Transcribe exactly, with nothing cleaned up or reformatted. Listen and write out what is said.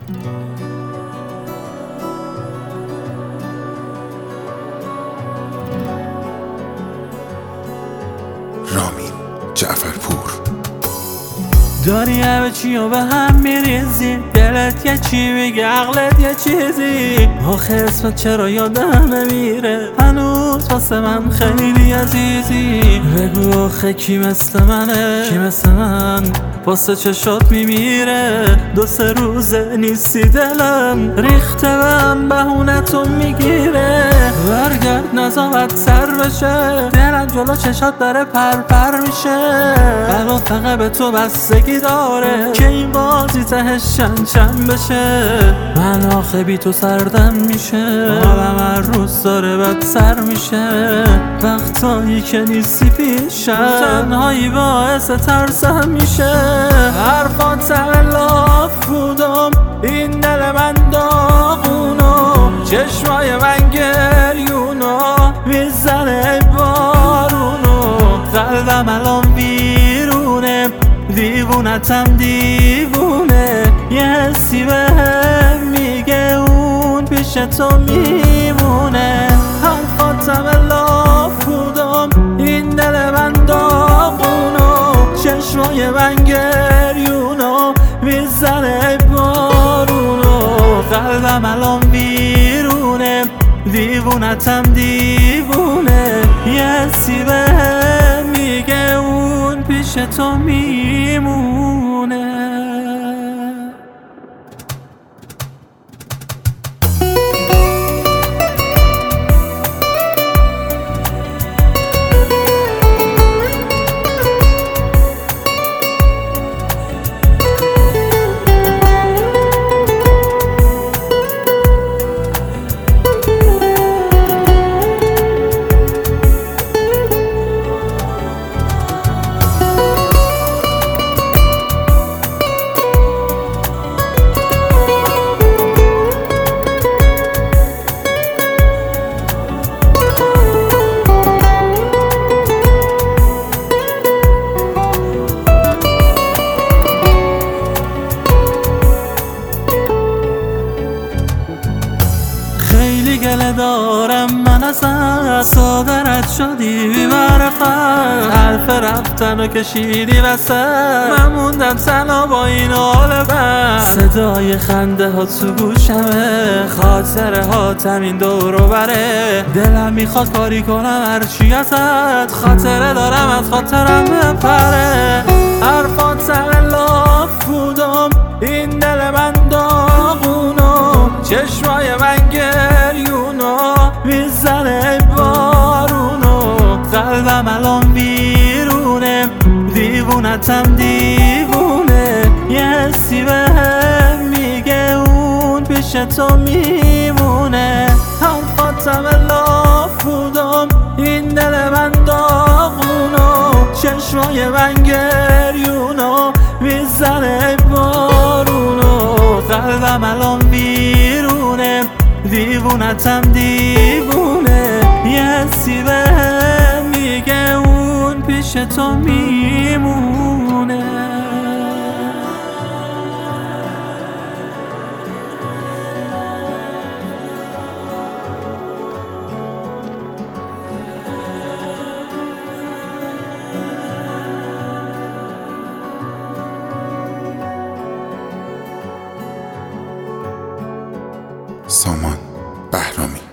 رامین جعفرپور. داری همه چی و به هم میریزی، دلت یه چی میگه عقلت یه چیزی. آخه اسمت چرا یادم نمیره، هنوز واسه من خیلی عزیزی. بگو آخه کی مثل منه، کی مثل من واسه چشات میمیره. دو سه روزه نیستی دلم ریخته بهم بهونتو میگیره. برگرد نزاعت سر بشه، دلم جلو چشات داره پر پر میشه. الان فقط به تو بستگی داره که این بازی تهش چند چند بشه. من آخه بی تو سردم میشه، حالم هر روز داره بد سر میشه. وقتایی که نیستی پیشم تنهایی باعث ترسم میشه. حرفات همه لاف بودم، این دل من داغونو، چشمای من گریونو میزنه بارونو. قلبم الان ویرونه، دیوونتم دیوونه. یه حسی بهم میگه اون پیش تو میمونه. حرفاتم لاف بودم، این دل من داغونو، چشمای من گریونو میزنه بارونو. قلبم الان ویرونه، دیوونتم دیوونه. یه حسی بهم میگه اون پیش تو میمونه. گله دارم من ازت، صادرت شدی بی معرفت. حرف رفتن و کشیدی وسط، من موندم تنها با این حال بد. صدای خنده ها تو گوشمه، خاطره ها تمین دور و بره. دلم میخواد کاری کنم هرچی ازت، خاطره دارم از خاطرم بپره. حرفات همه لاف بودم، این دل من داغونو، چشمای من گریونو میزنه بارونو. قلبم الان ویرونه، دیوونتم دیوونه. یه حسی بهم میگه اون پیش تو میمونه. حرفاتم لاف بودم، این دل من داغونو، چشمای من گریونو میزنه بارونو. قلبم الان ویرونه، دیوونتم دیوونه. یه حسی بهم میگه اون پیش تو میمونه. سامان بهرامی.